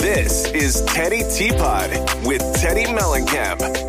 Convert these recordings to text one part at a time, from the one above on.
This is Teddy Teapot with Teddy Mellencamp.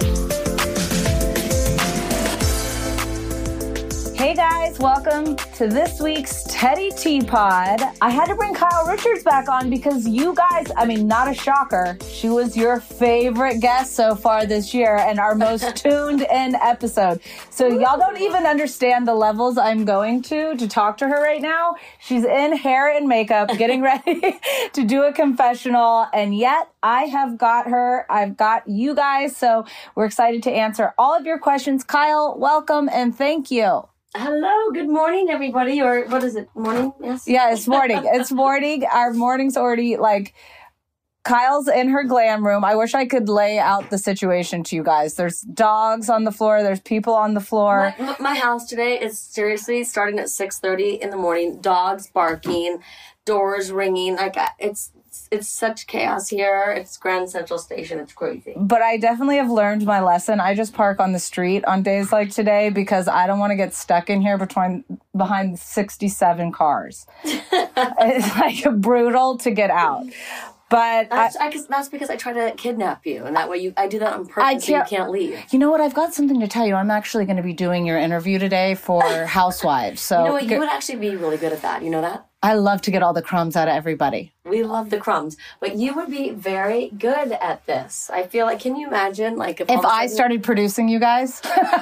Hey guys, welcome to this week's Teddy Teapot. I had to bring Kyle Richards back on because you guys, not a shocker, she was your favorite guest so far this year and our most tuned in episode. So y'all don't even understand the levels I'm going to talk to her right now. She's in hair and makeup, getting ready to do a confessional, and yet I have got her. I've got you guys, so we're excited to answer all of your questions. Kyle, welcome and thank you. Hello, good morning, everybody. Or what is it? Morning? Yes? Yeah, it's morning. It's morning. Our morning's already Kyle's in her glam room. I wish I could lay out the situation to you guys. There's dogs on the floor. There's people on the floor. My house today is seriously starting at 6:30 in the morning. Dogs barking, doors ringing. It's such chaos here. It's Grand Central Station. It's crazy. But I definitely have learned my lesson. I just park on the street on days like today because I don't want to get stuck in here behind 67 cars. It's brutal to get out. But that's because I try to kidnap you, and that way I do that on purpose so you can't leave. You know what? I've got something to tell you. I'm actually going to be doing your interview today for Housewives. So you know what? You would actually be really good at that. You know that? I love to get all the crumbs out of everybody. We love the crumbs, but you would be very good at this. I feel like, can you imagine, if I started producing you guys?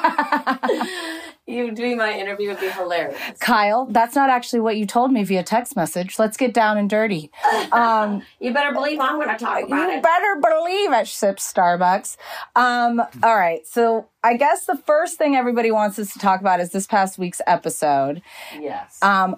You doing my interview would be hilarious. Kyle, that's not actually what you told me via text message. Let's get down and dirty. You better believe I'm going to talk about it. You better believe it, sips Starbucks. All right, so I guess the first thing everybody wants us to talk about is this past week's episode. Yes.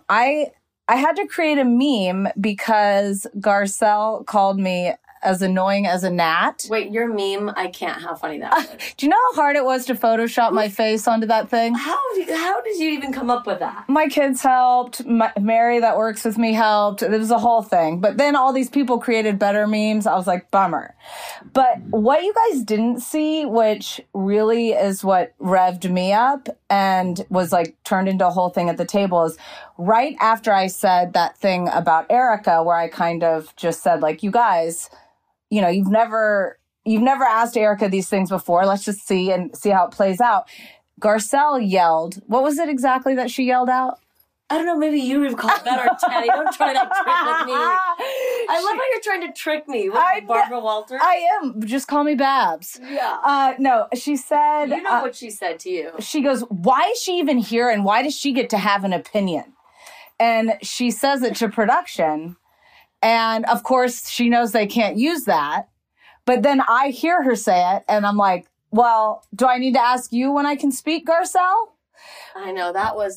I had to create a meme because Garcelle called me as annoying as a gnat. Wait, your meme? I can't. How funny that was. Do you know how hard it was to Photoshop my face onto that thing? How did you even come up with that? My kids helped. Mary that works with me helped. It was a whole thing. But then all these people created better memes. I was like, bummer. But what you guys didn't see, which really is what revved me up and was turned into a whole thing at the table, is right after I said that thing about Erica, where I kind of just said, you guys, you've never asked Erica these things before. Let's just see how it plays out. Garcelle yelled. What was it exactly that she yelled out? I don't know. Maybe you recall better, Teddy. Don't try that trick with me. I love how you're trying to trick me with Barbara Walters. I am. Just call me Babs. Yeah. No, she said... You know what she said to you. She goes, why is she even here and why does she get to have an opinion? And she says it to production. And of course, she knows they can't use that. But then I hear her say it, and I'm like, well, do I need to ask you when I can speak, Garcelle? I know, that was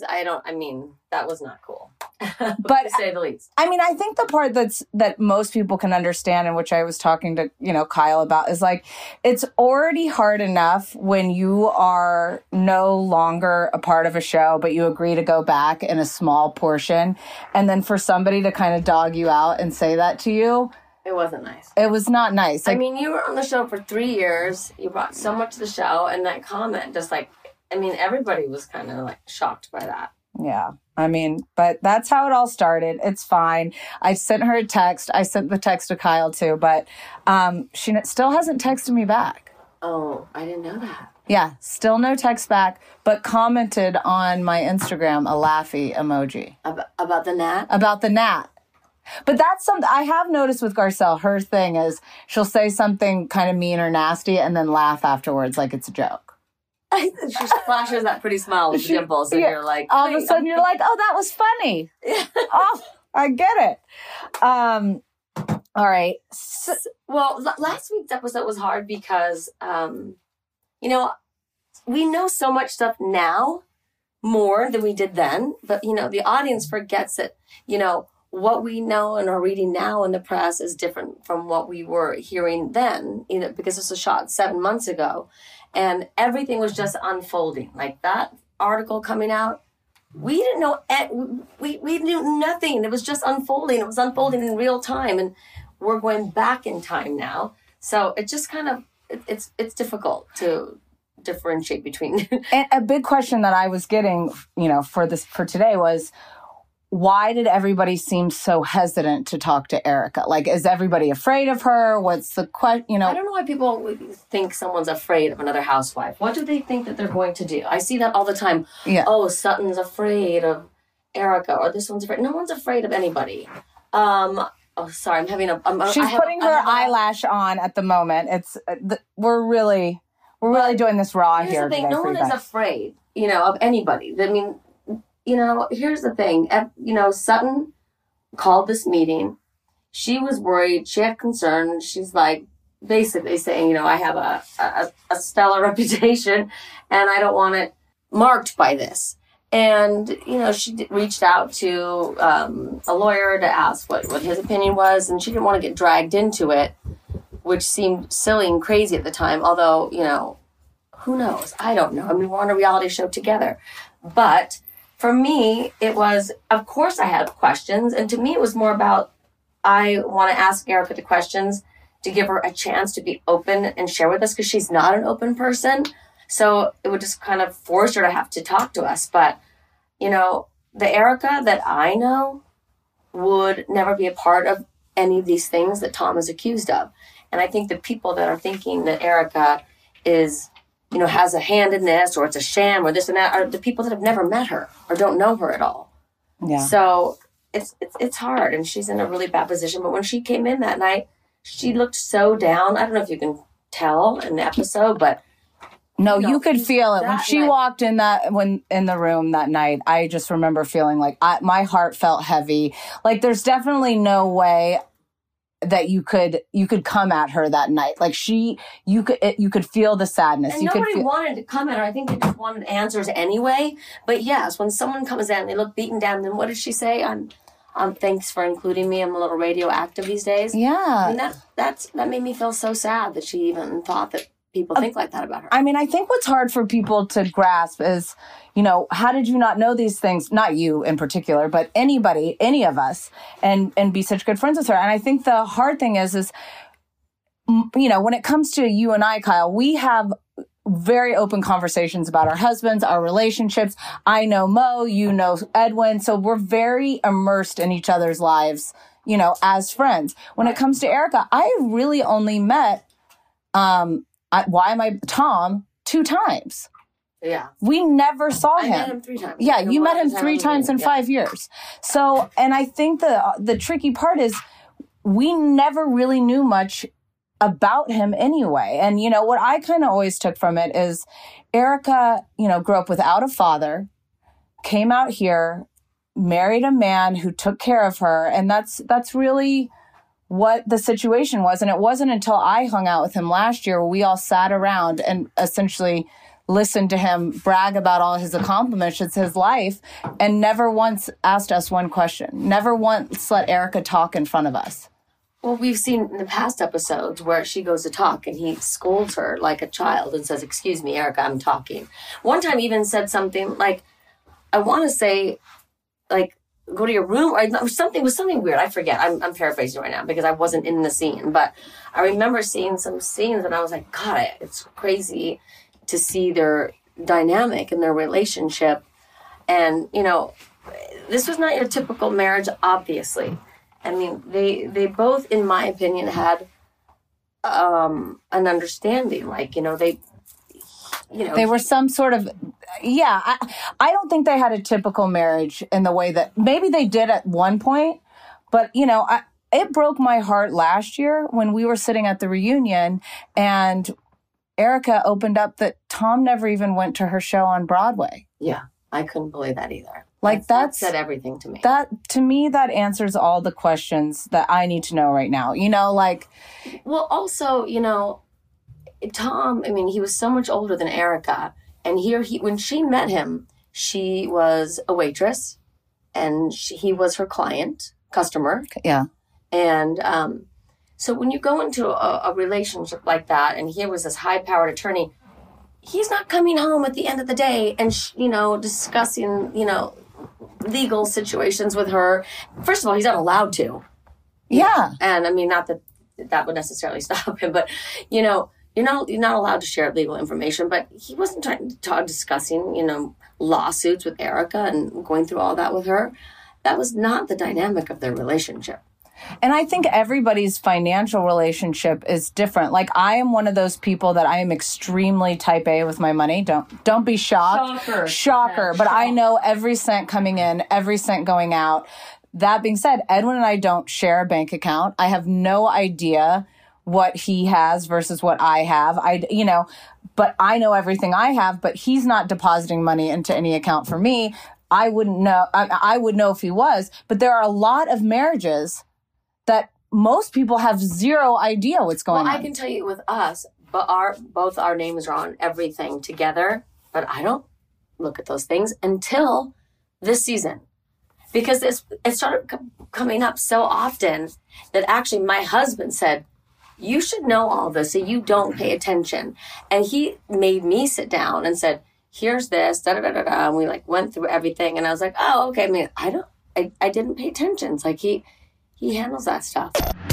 not cool. But to say the least. I think the part that most people can understand, and which I was talking to, Kyle about, is it's already hard enough when you are no longer a part of a show, but you agree to go back in a small portion. And then for somebody to kind of dog you out and say that to you. It wasn't nice. It was not nice. You were on the show for 3 years. You brought so much to the show. And that comment just everybody was kind of shocked by that. Yeah. But that's how it all started. It's fine. I sent her a text. I sent the text to Kyle too, but she still hasn't texted me back. Oh, I didn't know that. Yeah, still no text back, but commented on my Instagram a laughy emoji. About the gnat? About the gnat. But that's something I have noticed with Garcelle. Her thing is she'll say something kind of mean or nasty and then laugh afterwards like it's a joke. She flashes that pretty smile with dimples, and you're like... All of a sudden, you're like, oh, that was funny. Oh, I get it. All right. Well, last week's episode was hard because, we know so much stuff now, more than we did then. But, the audience forgets that, what we know and are reading now in the press is different from what we were hearing then, because this was shot 7 months ago. And everything was just unfolding. That article coming out, we didn't know, we knew nothing. It was just unfolding. It was unfolding in real time. And we're going back in time now. So it just kind of, it's difficult to differentiate between. And a big question that I was getting, for today was, why did everybody seem so hesitant to talk to Erica? Like, is everybody afraid of her? What's the question? I don't know why people would think someone's afraid of another housewife. What do they think that they're going to do? I see that all the time. Yeah. Oh, Sutton's afraid of Erica, or this one's afraid. No one's afraid of anybody. Oh, sorry, I'm having She's putting her eyelash on at the moment. It's we're really doing this raw here. Here's the thing: today no for one you is guys. afraid, of anybody. I mean, here's the thing. Sutton called this meeting. She was worried. She had concerns. She's like basically saying, I have a stellar reputation, and I don't want it marked by this. And, she reached out to a lawyer to ask what his opinion was, and she didn't want to get dragged into it, which seemed silly and crazy at the time. Although, who knows? I don't know. I mean, we're on a reality show together. But for me, it was, of course I had questions. And to me, it was more about, I want to ask Erica the questions to give her a chance to be open and share with us, because she's not an open person. So it would just kind of force her to have to talk to us. But, the Erica that I know would never be a part of any of these things that Tom is accused of. And I think the people that are thinking that Erica is, has a hand in this, or it's a sham, or this and that, are the people that have never met her or don't know her at all. Yeah. So it's hard, and she's in a really bad position. But when she came in that night, she looked so down. I don't know if you can tell in the episode, but no, you could feel it when she night. walked in in the room that night. I just remember feeling like my heart felt heavy. Like, there's definitely no way that you could come at her that night. Like, you could feel the sadness. And nobody wanted to come at her. I think they just wanted answers anyway. But yes, when someone comes in and they look beaten down, then what did she say? Thanks for including me. I'm a little radioactive these days. Yeah. I mean, that made me feel so sad that she even thought that people think like that about her. I mean, I think what's hard for people to grasp is, how did you not know these things? Not you in particular, but anybody, any of us, and be such good friends with her. And I think the hard thing is, when it comes to you and I, Kyle, we have very open conversations about our husbands, our relationships. I know Mo, you know Edwin. So we're very immersed in each other's lives, as friends. When it comes to Erica, I really only met, Tom 2 times. Yeah. We never saw him. I met him 3 times. Yeah, you met him 3 times in 5 years. So, and I think the tricky part is we never really knew much about him anyway. And, what I kind of always took from it is Erica, grew up without a father, came out here, married a man who took care of her. And that's really what the situation was. And it wasn't until I hung out with him last year where we all sat around and essentially listened to him brag about all his accomplishments, his life, and never once asked us one question. Never once let Erica talk in front of us. Well, we've seen in the past episodes where she goes to talk and he scolds her like a child and says, "Excuse me, Erica, I'm talking." One time even said something like, I want to say, like, go to your room, or something weird. I forget. I'm paraphrasing right now because I wasn't in the scene, but I remember seeing some scenes and I was like, God, it's crazy to see their dynamic and their relationship. And, this was not your typical marriage, obviously. I mean, they both, in my opinion, had an understanding. Like, they were some sort of, I don't think they had a typical marriage in the way that maybe they did at one point, but, it broke my heart last year when we were sitting at the reunion and Erica opened up that Tom never even went to her show on Broadway. Yeah, I couldn't believe that either. Like, that said everything to me. To me, that answers all the questions that I need to know right now. Well, also, Tom, I mean, he was so much older than Erica. And when she met him, she was a waitress and he was her customer. Yeah. And so when you go into a relationship like that, and here was this high-powered attorney, he's not coming home at the end of the day and, discussing, legal situations with her. First of all, he's not allowed to. Yeah. And I mean, not that would necessarily stop him, but, you're not allowed to share legal information, but he wasn't discussing, lawsuits with Erica and going through all that with her. that was not the dynamic of their relationship. And I think everybody's financial relationship is different. Like, I am one of those people that I am extremely type A with my money. Don't be shocked. Shocker. Yeah, but I know every cent coming in, every cent going out. That being said, Edwin and I don't share a bank account. I have no idea what he has versus what I have. But I know everything I have, but he's not depositing money into any account for me. I wouldn't know. I would know if he was, but there are a lot of marriages that most people have zero idea what's going on. Well, I can tell you with us, but both our names are on everything together, but I don't look at those things until this season. Because it started coming up so often that actually my husband said, you should know all this so you don't pay attention. And he made me sit down and said, here's this, da-da-da-da-da. And we went through everything. And I was like, oh, okay. I mean, I didn't pay attention. It's like he handles that stuff.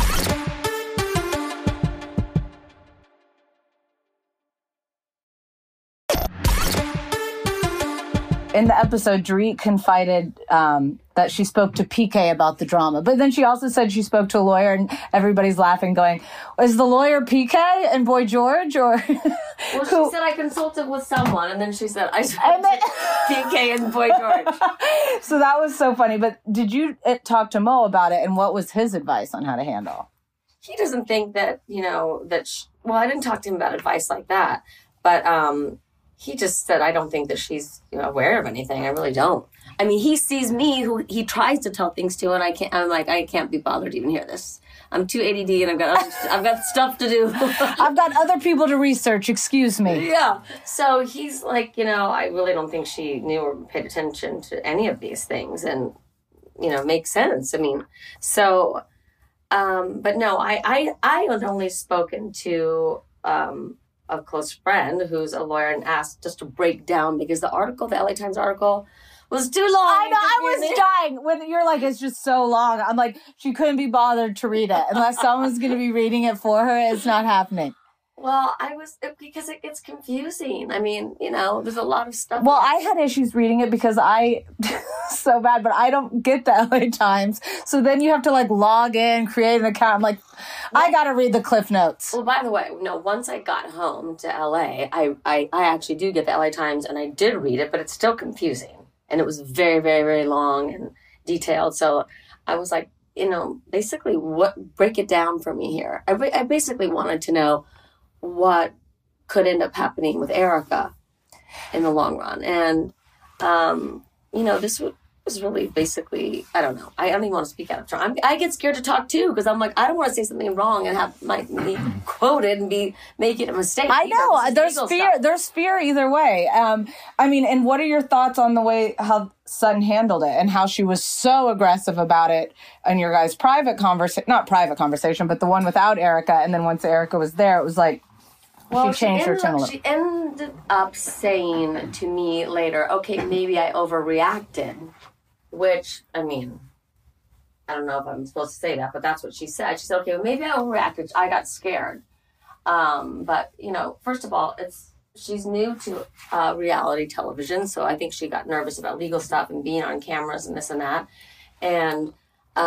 In the episode, Dorit confided that she spoke to PK about the drama. But then she also said she spoke to a lawyer, and everybody's laughing, going, is the lawyer PK and Boy George? Or well, she said I consulted with someone, and then she said I spoke to PK and Boy George. So that was so funny. But did you talk to Mo about it, and what was his advice on how to handle? He doesn't think that, well, I didn't talk to him about advice like that. But he just said, I don't think that she's aware of anything. I really don't. I mean, he sees me, who he tries to tell things to, and I can't be bothered to even hear this. I'm too ADD, and I've got stuff to do. I've got other people to research. Excuse me. Yeah. So he's like, I really don't think she knew or paid attention to any of these things, and makes sense. I mean, so, but no, I had only spoken to a close friend who's a lawyer and asked just to break down, because the LA Times article was too long. I know, I was dying when you're like, it's just so long. I'm like, she couldn't be bothered to read it unless someone's going to be reading it for her. It's not happening. Well, because it gets confusing. I mean, there's a lot of stuff. Well, I had issues reading it because so bad, but I don't get the LA Times. So then you have to log in, create an account. I'm like, I got to read the Cliff Notes. Well, by the way, once I got home to LA, I actually do get the LA Times, and I did read it, but it's still confusing. And it was very, very, very long and detailed. So I was like, basically, break it down for me here. I basically wanted to know what could end up happening with Erica in the long run. And, this was really basically, I don't know. I don't even want to speak out of turn. I get scared to talk too, because I'm like, I don't want to say something wrong and have me quoted and be making a mistake. I know. There's fear. Stuff. There's fear either way. And what are your thoughts on the way how Sutton handled it and how she was so aggressive about it in your guys' not private conversation, but the one without Erica. And then once Erica was there, it was like, she changed her tune a little. She ended up saying to me later, okay, maybe I overreacted, which, I mean, I don't know if I'm supposed to say that, but that's what she said. She said, okay, well, maybe I overreacted. I got scared. But, first of all, she's new to reality television, so I think she got nervous about legal stuff and being on cameras and this and that. And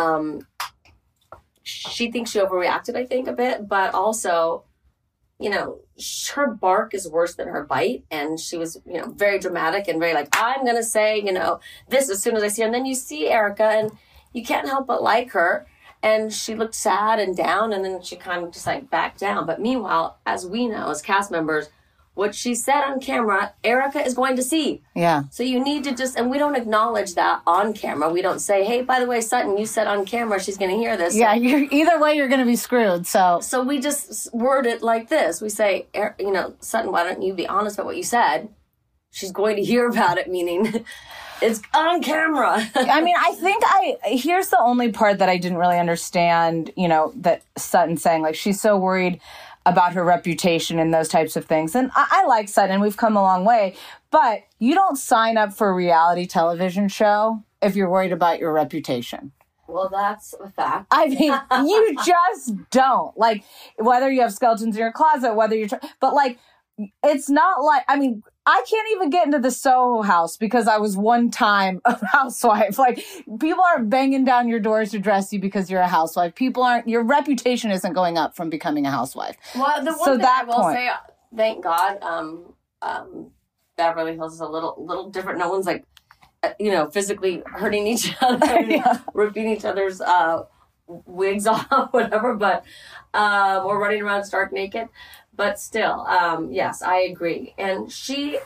she thinks she overreacted, I think, a bit, but also, her bark is worse than her bite. And she was, very dramatic and very I'm going to say, this as soon as I see her. And then you see Erica and you can't help but like her. And she looked sad and down, and then she kind of just backed down. But meanwhile, as we know, as cast members, what she said on camera, Erica is going to see. Yeah. So you need to and we don't acknowledge that on camera. We don't say, hey, by the way, Sutton, you said on camera she's going to hear this. Yeah, either way, you're going to be screwed. So we just word it like this. We say, Sutton, why don't you be honest about what you said? She's going to hear about it, meaning it's on camera. I mean, I think here's the only part that I didn't really understand, that Sutton saying, she's so worried about her reputation and those types of things. And I like Sutton. We've come a long way. But you don't sign up for a reality television show if you're worried about your reputation. Well, that's a fact. I mean, you just don't. Whether you have skeletons in your closet, whether you're... But, it's not I can't even get into the Soho House because I was one time a housewife. Like, people aren't banging down your doors to dress you because you're a housewife. Your reputation isn't going up from becoming a housewife. Well, the one thing I will say, thank God, Beverly Hills is a little different. No one's like, physically hurting each other, ripping each other's wigs off, whatever, but or running around stark naked. But still, yes, I agree. And she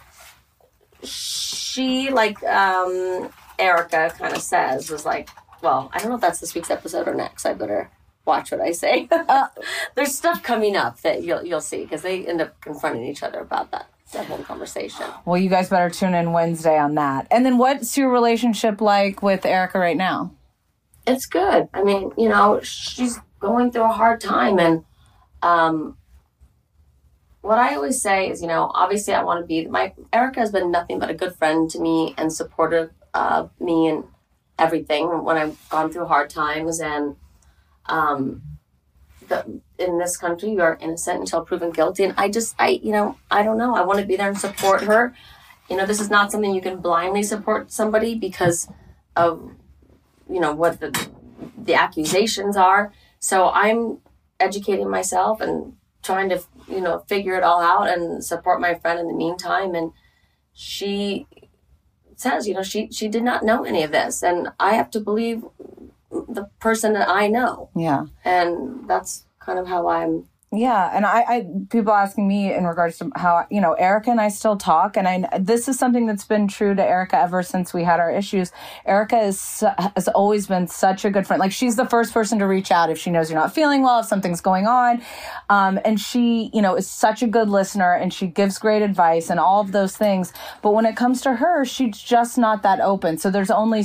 like Erica kind of says, was like, well, I don't know if that's this week's episode or next. I better watch what I say. There's stuff coming up that you'll see, because they end up confronting each other about that whole conversation. Well, you guys better tune in Wednesday on that. And then what's your relationship like with Erica right now? It's good. I mean, she's going through a hard time, and what I always say is, obviously I want to be, Erica has been nothing but a good friend to me and supportive of me and everything when I've gone through hard times. And in this country, you are innocent until proven guilty. And I don't know. I want to be there and support her. This is not something you can blindly support somebody because of, what the accusations are. So I'm educating myself and trying to, figure it all out and support my friend in the meantime. And she says, she did not know any of this. And I have to believe the person that I know. Yeah. And that's kind of how I'm. Yeah. And I people asking me in regards to how, Erica and I still talk. And this is something that's been true to Erica ever since we had our issues. Erica has always been such a good friend. Like, she's the first person to reach out if she knows you're not feeling well, if something's going on. And she, is such a good listener, and she gives great advice and all of those things. But when it comes to her, she's just not that open. So there's only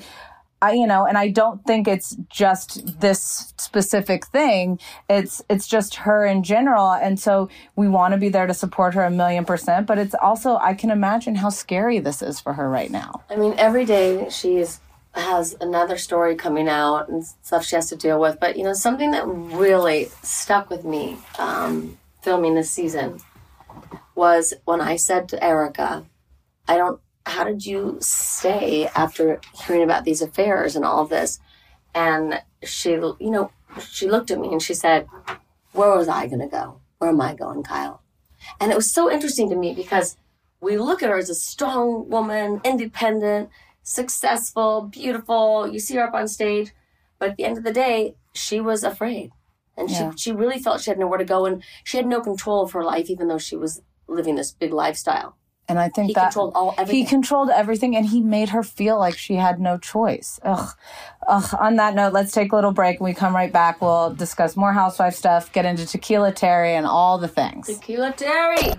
and I don't think it's just this specific thing. It's just her in general. And so we want to be there to support her 1,000,000%. But it's also, I can imagine how scary this is for her right now. I mean, every day she has another story coming out and stuff she has to deal with. But, something that really stuck with me filming this season was when I said to Erica, how did you stay after hearing about these affairs and all this? And she looked at me and she said, where was I going to go? Where am I going, Kyle? And it was so interesting to me because we look at her as a strong woman, independent, successful, beautiful. You see her up on stage. But at the end of the day, she was afraid. And she really felt she had nowhere to go. And she had no control of her life, even though she was living this big lifestyle. And I think he controlled everything, and he made her feel like she had no choice. Ugh. On that note, let's take a little break. When we come right back, we'll discuss more housewife stuff, get into Tequila Terry and all the things. Tequila Terry!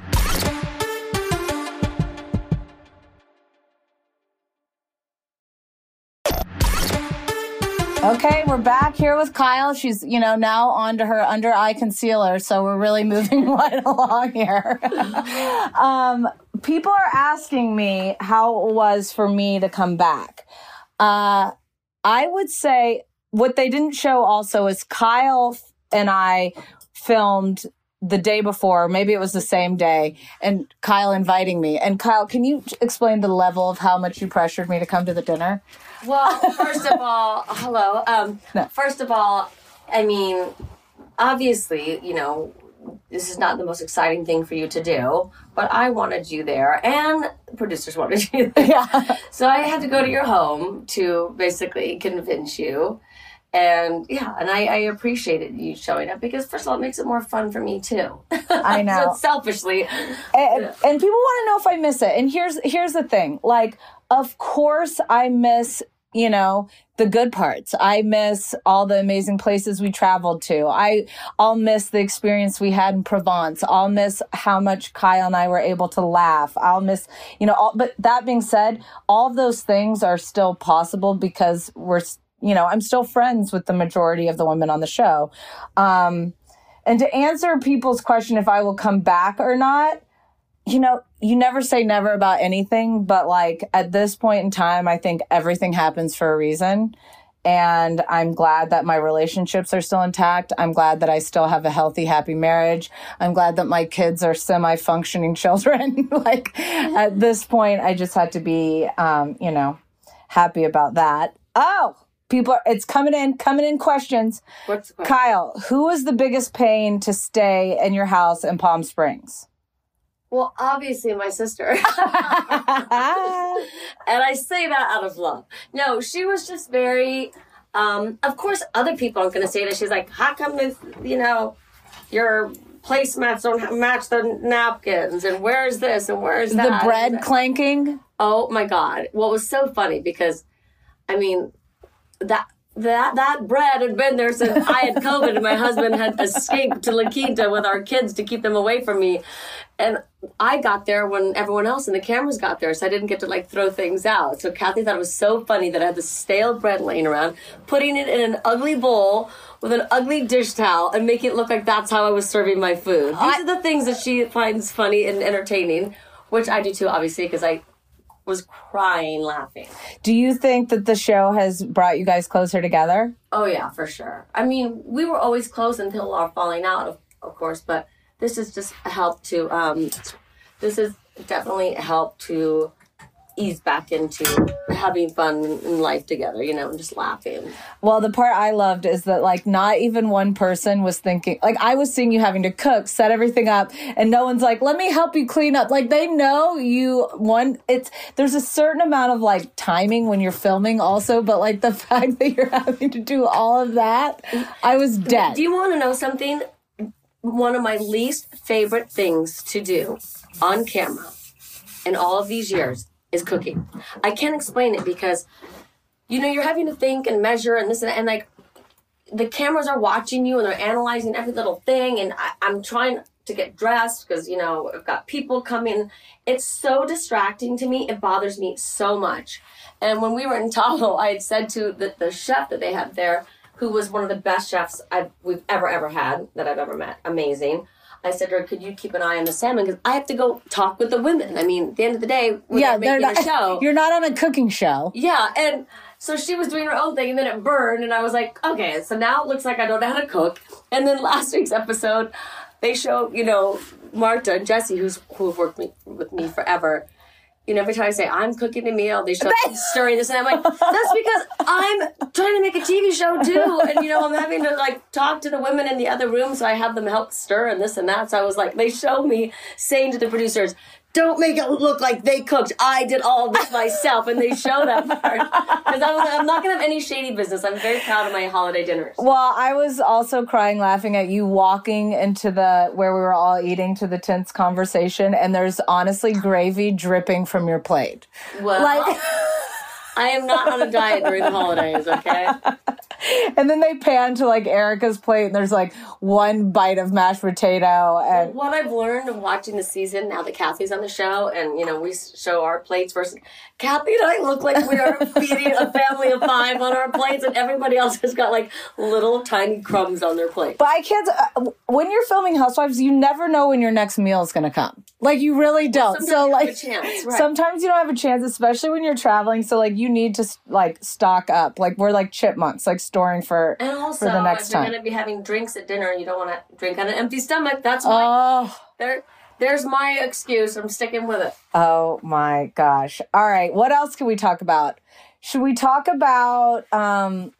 Okay, we're back here with Kyle. She's, now on to her under eye concealer, so we're really moving right along here. People are asking me how it was for me to come back. I would say what they didn't show also is Kyle and I filmed the day before, maybe it was the same day, and Kyle inviting me. And Kyle, can you explain the level of how much you pressured me to come to the dinner? Well, first of all, hello. No. First of all, I mean, obviously, this is not the most exciting thing for you to do, but I wanted you there, and the producers wanted you there. Yeah. So I had to go to your home to basically convince you. And I appreciated you showing up because, first of all, it makes it more fun for me too. I know. So selfishly. And people want to know if I miss it. And here's the thing. Like, of course I miss, the good parts. I miss all the amazing places we traveled to. I'll miss the experience we had in Provence. I'll miss how much Kyle and I were able to laugh. I'll miss, but that being said, all of those things are still possible because I'm still friends with the majority of the women on the show. And to answer people's question if I will come back or not, you never say never about anything, but like at this point in time, I think everything happens for a reason. And I'm glad that my relationships are still intact. I'm glad that I still have a healthy, happy marriage. I'm glad that my kids are semi-functioning children. Like at this point, I just had to be, happy about that. Oh, it's coming in questions. What's the question? Kyle, who was the biggest pain to stay in your house in Palm Springs? Well, obviously my sister. And I say that out of love. No, she was just very, of course, other people aren't going to say that. She's like, how come this, your placemats don't match the napkins? And where's this? And where's that? The bread clanking? Oh my God. Well, it was so funny because, that bread had been there since I had COVID and my husband had escaped to La Quinta with our kids to keep them away from me. And I got there when everyone else in the cameras got there, so I didn't get to throw things out. So Kathy thought it was so funny that I had the stale bread laying around, putting it in an ugly bowl with an ugly dish towel and making it look like that's how I was serving my food. These are the things that she finds funny and entertaining, which I do too, obviously, because I was crying laughing. Do you think that the show has brought you guys closer together? Oh, yeah, for sure. We were always close until our falling out, of course, but this has just helped to, this has definitely helped to ease back into having fun in life together, and just laughing. Well, the part I loved is that, not even one person was thinking, I was seeing you having to cook, set everything up, and no one's like, let me help you clean up. They know there's a certain amount of, timing when you're filming also, but, the fact that you're having to do all of that, I was dead. Do you want to know something? One of my least favorite things to do on camera in all of these years is cooking. I can't explain it because, you're having to think and measure and this and the cameras are watching you and they're analyzing every little thing. And I'm trying to get dressed because, I've got people coming. It's so distracting to me. It bothers me so much. And when we were in Tahoe, I had said to the chef that they had there, who was one of the best chefs we've ever had, that I've ever met. Amazing. I said to her, could you keep an eye on the salmon? Because I have to go talk with the women. At the end of the day, we're making a show. You're not on a cooking show. Yeah, and so she was doing her own thing, and then it burned, and I was like, okay, so now it looks like I don't know how to cook. And then last week's episode, they show, Marta and Jesse, who've worked with me forever. Every time I say, I'm cooking a meal, they show stirring this, and I'm like, that's because I'm trying to make a TV show, too. And, I'm having to, talk to the women in the other room, so I have them help stir and this and that. So I was like, they show me saying to the producers, don't make it look like they cooked. I did all of this myself. And they show that part. Because I'm not going to have any shady business. I'm very proud of my holiday dinners. Well, I was also crying laughing at you walking into where we were all eating to the tense conversation. And there's honestly gravy dripping from your plate. Well, I am not on a diet during the holidays, okay? And then they pan to Erica's plate and there's one bite of mashed potato. And what I've learned of watching the season now that Kathy's on the show and, we show our plates versus Kathy and I look like we are feeding a family of 5 on our plates and everybody else has got little tiny crumbs on their plate. But I can't, when you're filming Housewives, you never know when your next meal is going to come. You really don't. Sometimes so you have a chance, right. Sometimes you don't have a chance, especially when you're traveling. So you need to stock up. We're chipmunks, storing for and also, the next if you're time. going to be having drinks at dinner, you don't want to drink on an empty stomach. That's why. There's my excuse. I'm sticking with it. Oh my gosh. All right. What else can we talk about? Should we talk about, I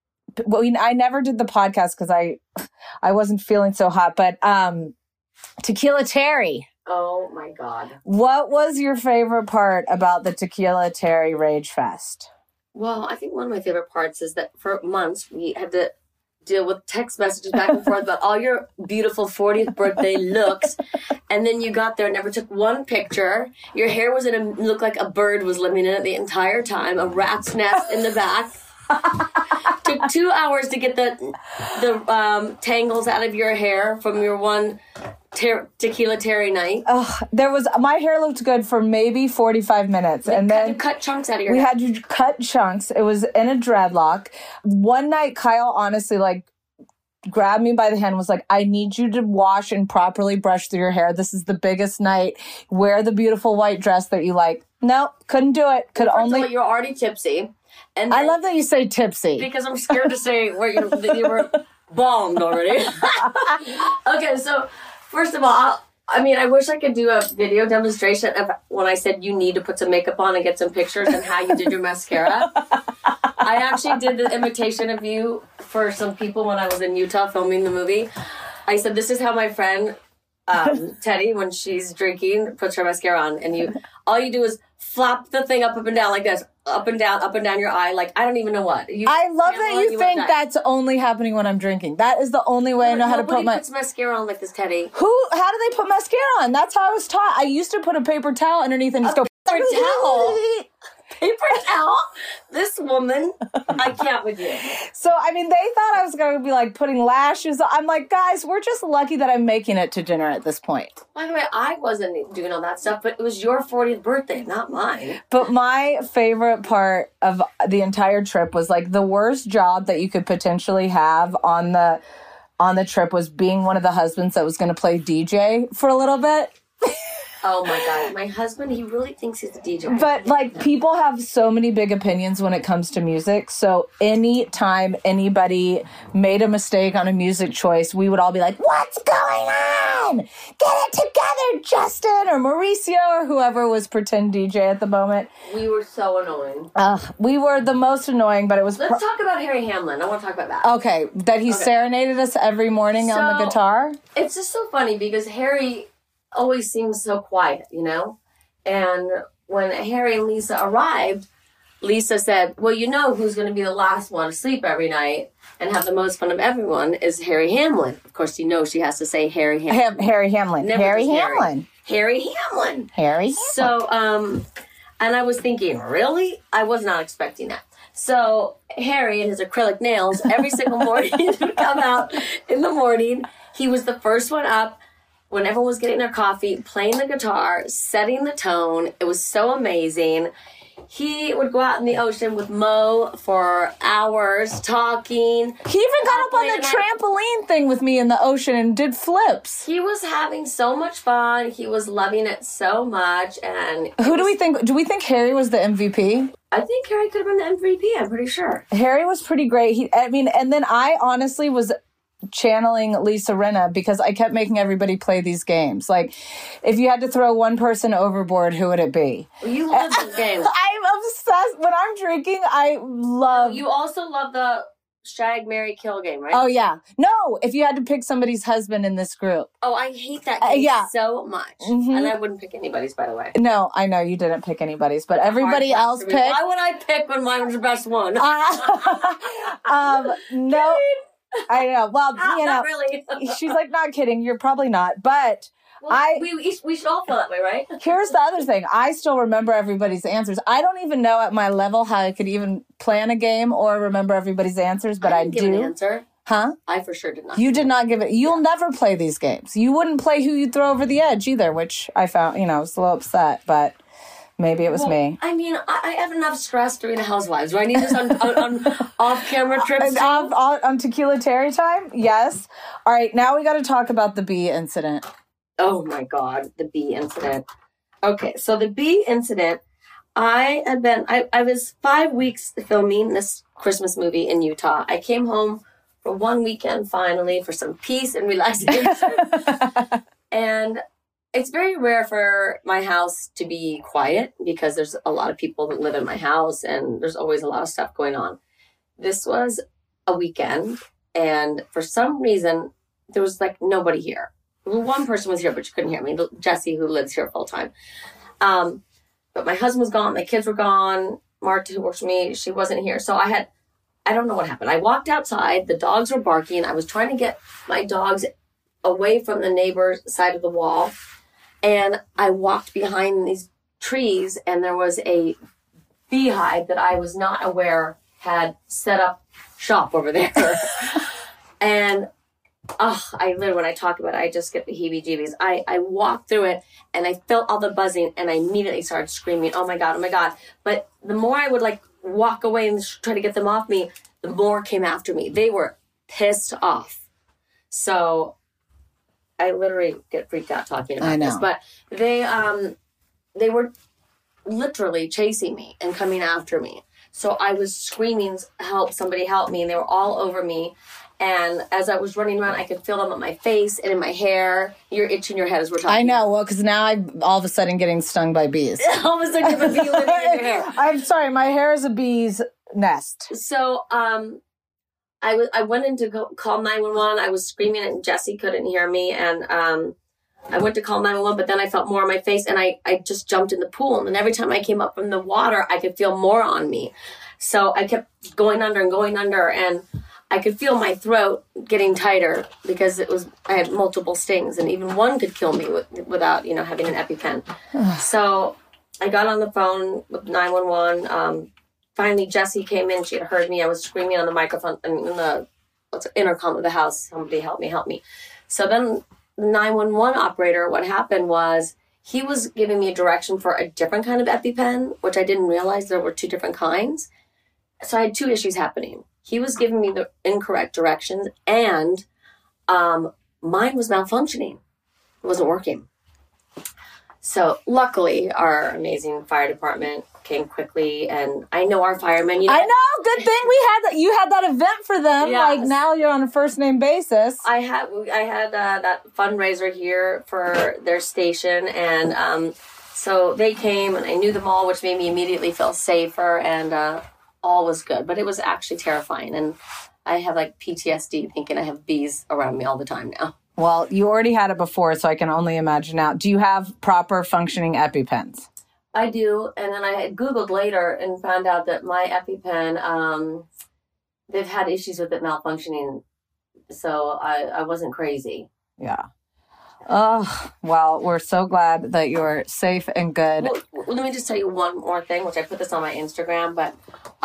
never did the podcast because I wasn't feeling so hot, but Tequila Terry. Oh my God. What was your favorite part about the Tequila Terry Rage Fest? Well, I think one of my favorite parts is that for months we had to deal with text messages back and forth about all your beautiful 40th birthday looks. And then you got there and never took one picture. Your hair looked like a bird was living in it the entire time. A rat's nest in the back. Took 2 hours to get the tangles out of your hair from your one Tequila Terry night. My hair looked good for maybe 45 minutes. We and had then to cut chunks out of your hair. We had to cut chunks. It was in a dreadlock. One night, Kyle honestly grabbed me by the hand and was like, I need you to wash and properly brush through your hair. This is the biggest night. Wear the beautiful white dress that you like. Nope, couldn't do it. You're already tipsy. And I then- love that you say tipsy. because I'm scared to say that you were bombed already. Okay, so first of all, I wish I could do a video demonstration of when I said you need to put some makeup on and get some pictures and how you did your mascara. I actually did the imitation of you for some people when I was in Utah filming the movie. I said, this is how my friend Teddy, when she's drinking, puts her mascara on, and all you do is flap the thing up and down like this, up and down your eye, like I don't even know what. I love that you think that's only happening when I'm drinking. That is the only way I know how to put my... Nobody puts mascara on like this, Teddy. How do they put mascara on? That's how I was taught. I used to put a paper towel underneath and just go... Paper towel? Paper towel? This woman, I can't with you. So, they thought I was going to be like putting lashes on. I'm like, guys, we're just lucky that I'm making it to dinner at this point. By the way, I wasn't doing all that stuff, but it was your 40th birthday, not mine. But my favorite part of the entire trip was like the worst job that you could potentially have on the trip was being one of the husbands that was going to play DJ for a little bit. Oh my God. My husband, he really thinks he's a DJ. But like people have so many big opinions when it comes to music. So anytime anybody made a mistake on a music choice, we would all be like, what's going on? Get it together, Justin or Mauricio or whoever was pretend DJ at the moment. We were so annoying. We were the most annoying, but it was... Let's talk about Harry Hamlin. I want to talk about that. Okay, that he serenaded us every morning on the guitar. It's just so funny because Harry always seems so quiet, And when Harry and Lisa arrived, Lisa said, well, who's going to be the last one to sleep every night and have the most fun of everyone is Harry Hamlin. Of course, she has to say Harry Hamlin. Harry Hamlin. Never Harry just Hamlin. Harry Hamlin. Harry Hamlin. So, and I was thinking, really? I was not expecting that. So Harry and his acrylic nails every single morning would come out in the morning. He was the first one up when everyone was getting their coffee, playing the guitar, setting the tone. It was so amazing. He would go out in the ocean with Mo for hours talking. He even got up on the trampoline thing with me in the ocean and did flips. He was having so much fun. He was loving it so much. And who do we think? Do we think Harry was the MVP? I think Harry could have been the MVP. I'm pretty sure. Harry was pretty great. And then I honestly was channeling Lisa Rinna because I kept making everybody play these games. Like, if you had to throw one person overboard, who would it be? Well, you love these games. I'm obsessed. When I'm drinking, I love... You also love the Shag, Marry, Kill game, right? Oh, yeah. No, if you had to pick somebody's husband in this group. Oh, I hate that game so much. Mm-hmm. And I wouldn't pick anybody's, by the way. No, I know you didn't pick anybody's, but everybody else picked... Why would I pick when mine was the best one? No... I know. Well, not really. She's like, not kidding. You're probably not. But we should all feel that way, right? Here's the other thing. I still remember everybody's answers. I don't even know at my level how I could even plan a game or remember everybody's answers, but I do. Give an answer. Huh? I for sure did not. You did not give it. You'll never play these games. You wouldn't play who you'd throw over the edge either, which I found, I was a little upset, but... Maybe it was me. I have enough stress doing the Housewives. Do I need this on off-camera trips? On Tequila Terry time? Yes. All right, now we got to talk about the bee incident. Oh, my God, the bee incident. Okay, so the bee incident, I was 5 weeks filming this Christmas movie in Utah. I came home for one weekend, finally, for some peace and relaxation. And... it's very rare for my house to be quiet because there's a lot of people that live in my house and there's always a lot of stuff going on. This was a weekend and for some reason there was like nobody here. One person was here, but you couldn't hear me. Jessie, who lives here full time. But my husband was gone. My kids were gone. Marta, who works for me, she wasn't here. So I don't know what happened. I walked outside. The dogs were barking. I was trying to get my dogs away from the neighbor's side of the wall. And I walked behind these trees, and there was a beehive that I was not aware had set up shop over there. And when I talk about it, I just get the heebie-jeebies. I walked through it, and I felt all the buzzing, and I immediately started screaming, oh my God, oh my God. But the more I would walk away and try to get them off me, the more came after me. They were pissed off. So... I literally get freaked out talking about this, but they were literally chasing me and coming after me. So I was screaming, help, somebody help me. And they were all over me. And as I was running around, I could feel them on my face and in my hair. You're itching your head as we're talking. I know. Well, because now I'm all of a sudden getting stung by bees. All of a sudden, you have a bee living in your hair. I'm sorry. My hair is a bee's nest. So I went in to call 911. I was screaming and Jesse couldn't hear me. And I went to call 911, but then I felt more on my face. And I just jumped in the pool. And every time I came up from the water, I could feel more on me. So I kept going under. And I could feel my throat getting tighter because I had multiple stings, and even one could kill me without, having an EpiPen. So I got on the phone with 911. Finally, Jessie came in. She had heard me. I was screaming on the microphone in the intercom of the house. Somebody help me. So then the 911 operator, what happened was he was giving me a direction for a different kind of EpiPen, which I didn't realize there were two different kinds. So I had two issues happening. He was giving me the incorrect directions, and mine was malfunctioning. It wasn't working. So luckily, our amazing fire department came quickly, and I know our firemen. I know. Good thing you had that event for them. Yes. Like now you're on a first name basis. I had that fundraiser here for their station, and so they came, and I knew them all, which made me immediately feel safer, and all was good. But it was actually terrifying, and I have like PTSD thinking I have bees around me all the time now. Well, you already had it before, so I can only imagine now. Do you have proper functioning EpiPens? I do, and then I had Googled later and found out that my EpiPen, they've had issues with it malfunctioning, so I wasn't crazy. Yeah. Oh, well, we're so glad that you're safe and good. Well, let me just tell you one more thing, which I put this on my Instagram, but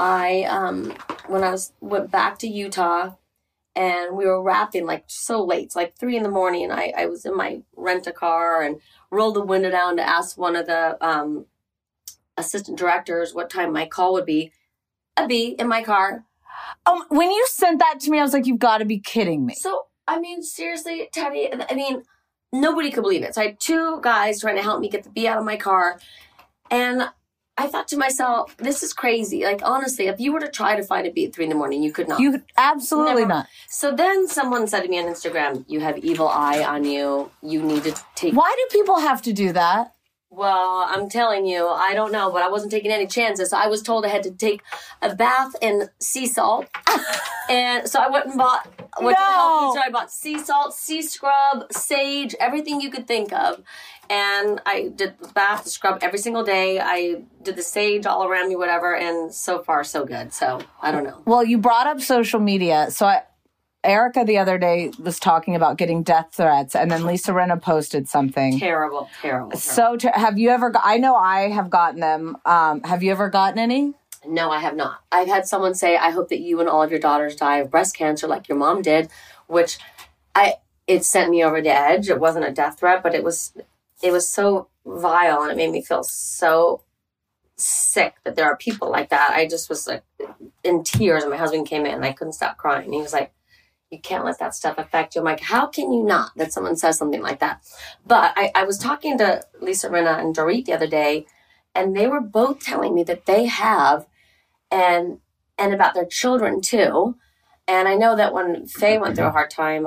when I went back to Utah, and we were wrapping like so late, it's like 3 a.m, and I was in my rent-a-car and rolled the window down to ask one of the assistant directors what time my call would be. A bee in my car. When you sent that to me, I was like, you've got to be kidding me. So, I mean, seriously, Teddy, nobody could believe it. So I had 2 guys trying to help me get the bee out of my car. And I thought to myself, this is crazy. Like, honestly, if you were to try to find a bee at 3 a.m, you could not. You absolutely Never. not. So then someone said to me on Instagram, you have evil eye on you. You need to take... Why do people have to do that? Well, I'm telling you, I don't know, but I wasn't taking any chances. So I was told I had to take a bath in sea salt. And so I went and bought... So I bought sea salt, sea scrub, sage, everything you could think of. And I did the bath, the scrub every single day. I did the sage all around me, whatever. And so far, so good. So I don't know. Well, you brought up social media. So Erica the other day was talking about getting death threats, and then Lisa Rinna posted something. Terrible. So have you ever... I know I have gotten them. Have you ever gotten any? No, I have not. I've had someone say, I hope that you and all of your daughters die of breast cancer like your mom did, which it sent me over the edge. It wasn't a death threat, but it was so vile, and it made me feel so sick that there are people like that. I just was like in tears, and my husband came in and I couldn't stop crying. He was like, you can't let that stuff affect you. I'm like, how can you not that someone says something like that? But I was talking to Lisa Rinna and Dorit the other day, and they were both telling me that they have, and about their children too. And I know that when Faye went through a hard time,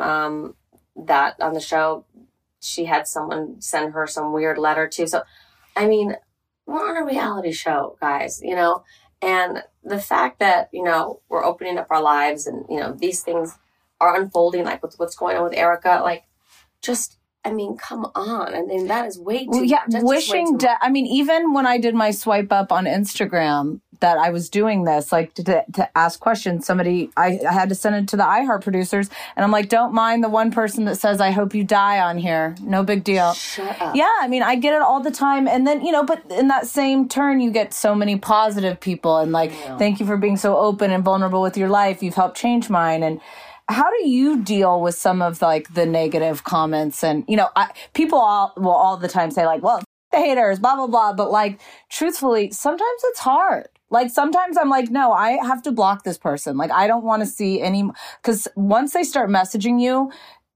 that on the show, she had someone send her some weird letter too. So, I mean, we're on a reality show, guys, and the fact that, we're opening up our lives and, these things are unfolding, like with what's going on with Erica, like just, come on. I mean, that is way too much. Yeah, wishing death. Even when I did my swipe up on Instagram, that I was doing this, like to ask questions. I had to send it to the iHeart producers, and I'm like, don't mind the one person that says, I hope you die on here. No big deal. Shut up. Yeah, I get it all the time. And then, but in that same turn, you get so many positive people and thank you for being so open and vulnerable with your life. You've helped change mine. And how do you deal with some of the negative comments? And, people will all the time say well, the haters, blah, blah, blah. But truthfully, sometimes it's hard. Sometimes I'm like, no, I have to block this person. I don't want to see any, because once they start messaging you,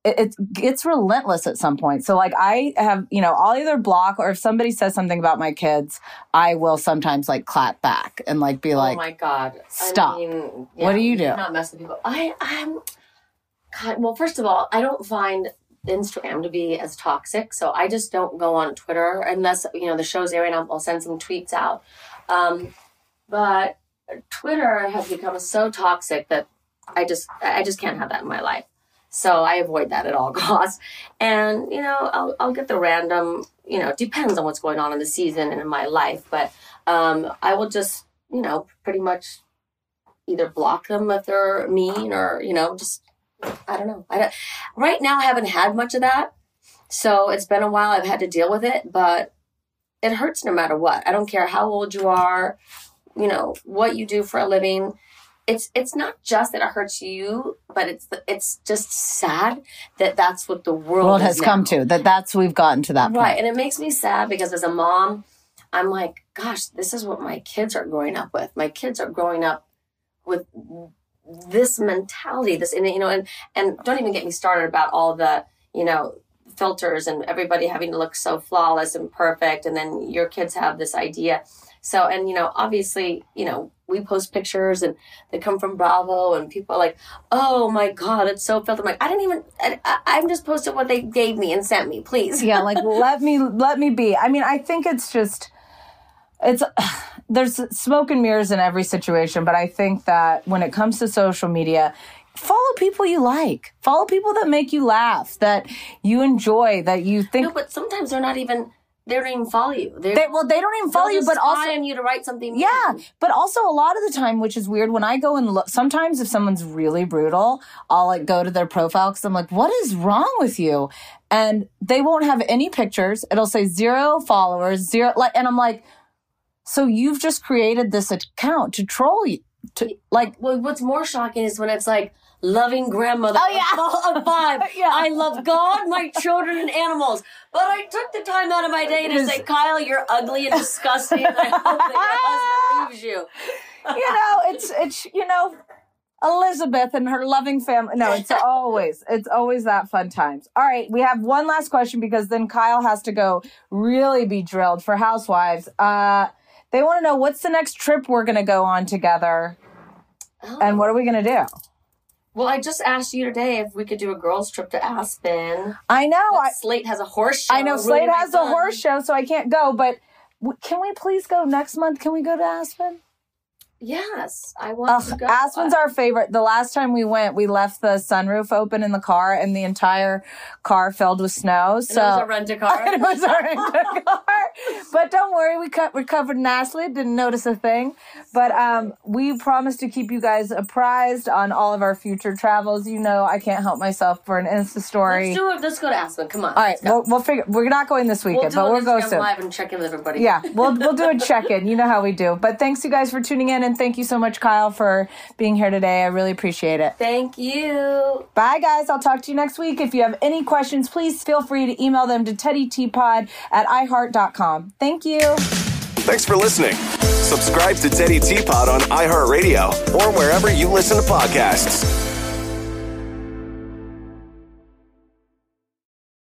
it's relentless at some point. So like I have, I'll either block, or if somebody says something about my kids, I will sometimes like clap back and like be like, oh my God, stop. What do you do? Not mess with people. God, well, first of all, I don't find Instagram to be as toxic, so I just don't go on Twitter unless the show's airing. I'll send some tweets out, but Twitter has become so toxic that I just can't have that in my life. So I avoid that at all costs. And I'll get the random. It depends on what's going on in the season and in my life, but I will just pretty much either block them if they're mean, or just. I don't know. Right now, I haven't had much of that. So it's been a while. I've had to deal with it, but it hurts no matter what. I don't care how old you are, what you do for a living. It's not just that it hurts you, but it's just sad that that's what the world has come to. We've gotten to that point. Right. And it makes me sad because as a mom, I'm like, gosh, this is what my kids are growing up with. My kids are growing up with this mentality, and don't even get me started about all the, filters and everybody having to look so flawless and perfect. And then your kids have this idea. So, and, obviously, we post pictures and they come from Bravo and people are like, oh my God, it's so filtered. I'm like, I'm just posting what they gave me and sent me, please. Yeah. Like, let me be. I mean, I think there's smoke and mirrors in every situation, but I think that when it comes to social media, follow people you like. Follow people that make you laugh, that you enjoy, that you think. No, but sometimes they don't even follow you. They don't even follow you, but also on you to write something. Yeah, but also a lot of the time, which is weird, when I go and look, sometimes if someone's really brutal, I'll like go to their profile because I'm like, what is wrong with you? And they won't have any pictures. It'll say 0 followers, 0 and I'm like, so you've just created this account to troll you. Well, what's more shocking is when it's like, loving grandmother of 5. Yeah. I love God, my children, and animals. But I took the time out of my day to say, Kyle, you're ugly and disgusting. And I hope that your husband leaves you. It's Elizabeth and her loving family. No, it's always that fun times. All right, we have one last question because then Kyle has to go really be drilled for Housewives. They want to know, what's the next trip we're going to go on together? Oh. And what are we going to do? Well, I just asked you today if we could do a girls' trip to Aspen. I know. Slate has a horse show. I know Slate has a horse show, so I can't go. But can we please go next month? Can we go to Aspen? Yes, I want to go. Aspen's our favorite. The last time we went, we left the sunroof open in the car, and the entire car filled with snow. So it was a rent-a-car. It was a rent-a-car. But don't worry, we recovered nicely. Didn't notice a thing. But we promise to keep you guys apprised on all of our future travels. I can't help myself for an Insta story. Let's go to Aspen. Come on. All right, we'll figure. We're not going this weekend, but we'll go soon. Live and check in with everybody. Yeah, we'll do a check-in. You know how we do. But thanks, you guys, for tuning in. And thank you so much, Kyle, for being here today. I really appreciate it. Thank you. Bye, guys. I'll talk to you next week. If you have any questions, please feel free to email them to teddytpod@iheart.com. Thank you. Thanks for listening. Subscribe to Teddy Teapot on iHeartRadio or wherever you listen to podcasts.